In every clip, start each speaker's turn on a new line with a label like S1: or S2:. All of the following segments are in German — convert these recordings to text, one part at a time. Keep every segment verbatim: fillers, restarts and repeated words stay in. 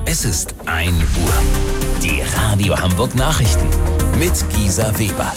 S1: Es ist ein Uhr. Die Radio Hamburg Nachrichten mit Gisa Weber.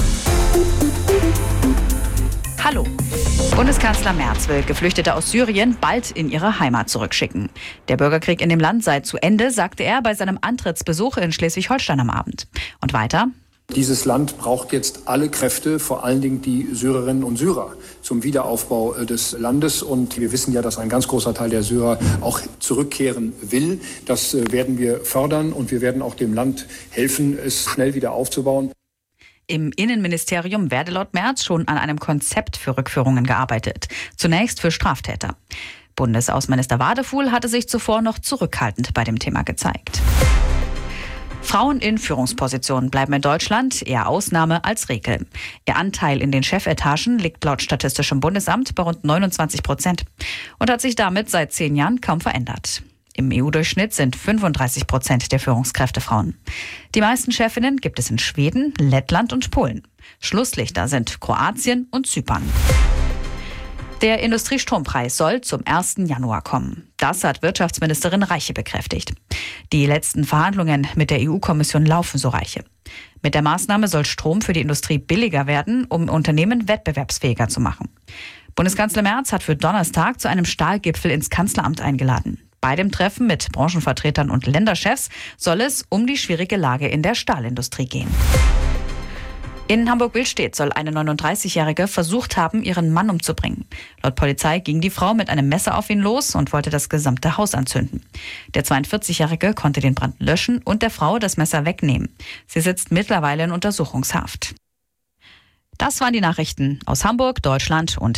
S2: Hallo. Bundeskanzler Merz will Geflüchtete aus Syrien bald in ihre Heimat zurückschicken. Der Bürgerkrieg in dem Land sei zu Ende, sagte er bei seinem Antrittsbesuch in Schleswig-Holstein am Abend. Und weiter:
S3: Dieses Land braucht jetzt alle Kräfte, vor allen Dingen die Syrerinnen und Syrer, zum Wiederaufbau des Landes. Und wir wissen ja, dass ein ganz großer Teil der Syrer auch zurückkehren will. Das werden wir fördern und wir werden auch dem Land helfen, es schnell wieder aufzubauen.
S2: Im Innenministerium werde laut Merz schon an einem Konzept für Rückführungen gearbeitet. Zunächst für Straftäter. Bundesaußenminister Wadefuhl hatte sich zuvor noch zurückhaltend bei dem Thema gezeigt. Frauen in Führungspositionen bleiben in Deutschland eher Ausnahme als Regel. Ihr Anteil in den Chefetagen liegt laut Statistischem Bundesamt bei rund neunundzwanzig Prozent und hat sich damit seit zehn Jahren kaum verändert. Im E U-Durchschnitt sind fünfunddreißig Prozent der Führungskräfte Frauen. Die meisten Chefinnen gibt es in Schweden, Lettland und Polen. Schlusslichter sind Kroatien und Zypern. Der Industriestrompreis soll zum ersten Januar kommen. Das hat Wirtschaftsministerin Reiche bekräftigt. Die letzten Verhandlungen mit der E U-Kommission laufen, so Reiche. Mit der Maßnahme soll Strom für die Industrie billiger werden, um Unternehmen wettbewerbsfähiger zu machen. Bundeskanzler Merz hat für Donnerstag zu einem Stahlgipfel ins Kanzleramt eingeladen. Bei dem Treffen mit Branchenvertretern und Länderchefs soll es um die schwierige Lage in der Stahlindustrie gehen. In Hamburg-Wildstedt soll eine neununddreißigjährige versucht haben, ihren Mann umzubringen. Laut Polizei ging die Frau mit einem Messer auf ihn los und wollte das gesamte Haus anzünden. Der zweiundvierzigjährige konnte den Brand löschen und der Frau das Messer wegnehmen. Sie sitzt mittlerweile in Untersuchungshaft. Das waren die Nachrichten aus Hamburg, Deutschland und